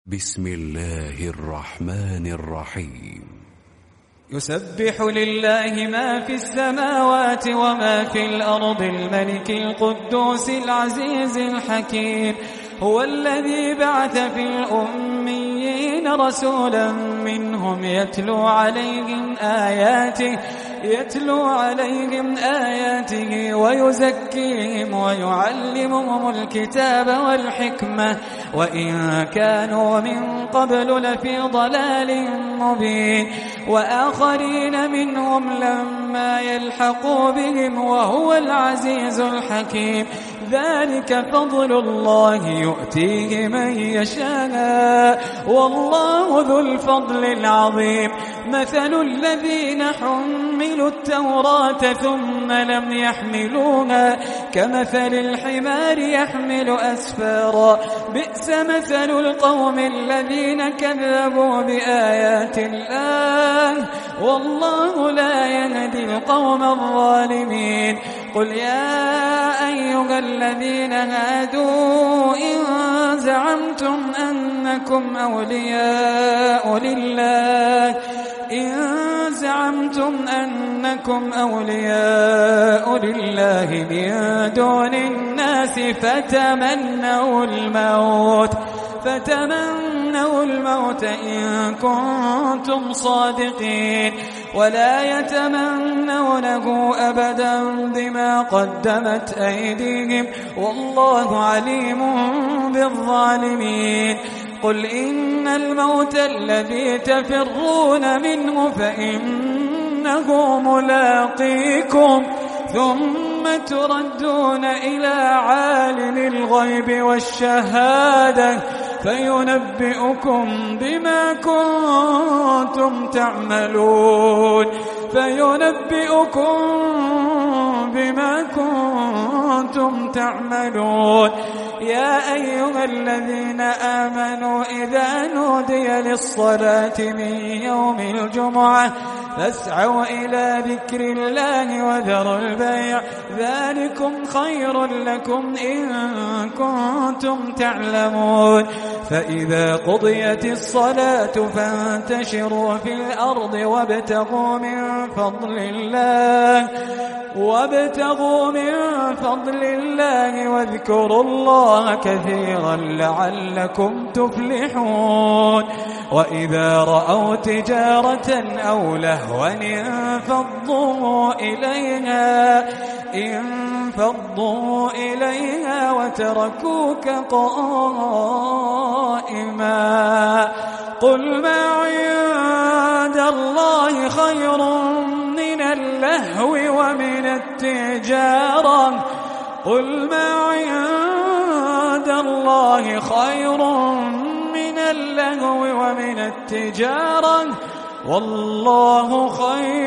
بسم الله الرحمن الرحيم. يسبح لله ما في السماوات وما في الأرض الملك القدوس العزيز الحكيم. هو الذي بعث في الأميين رسولا منهم يتلو عليهم آياته ويزكيهم ويعلمهم الكتاب والحكمة وإن كانوا من قبل لفي ضلال مبين. وآخرين منهم لما يلحقوا بهم وهو العزيز الحكيم. ذلك فضل الله يؤتيه من يشاء والله ذو الفضل العظيم. مثل الذين حملوا التوراة ثم لم يحملوها كمثل الحمار يحمل أسفارا بئس مثل القوم الذين كذبوا بآيات الله والله لا يهدي القوم الظالمين. قل يا أيها الذين هادوا إن زعمتم أنكم أولياء لله من دون الناس فتمنوا الموت إن كنتم صادقين ولا يتمنونه أبدا بما قدمت أيديهم والله عليم بالظالمين. قل إن الموت الذي تفرون منه فإنه ملاقيكم ثم تردون إلى عالم الغيب والشهادة فينبئكم بما كنتم تعملون. يا أيها الذين آمنوا إذا نودي للصلاة من يوم الجمعة فاسعوا إلى ذكر الله وذروا البيع ذلكم خير لكم إن كنتم تعلمون. فإذا قضيت الصلاة فانتشروا في الأرض وابتغوا من فضل الله واذكروا الله كثيرا لعلكم تفلحون. وإذا رأوا تجارة أو لهوا انفضوا إليها وتركوك قائما. قل ما عند الله خير من اللهو ومن التجارة والله خير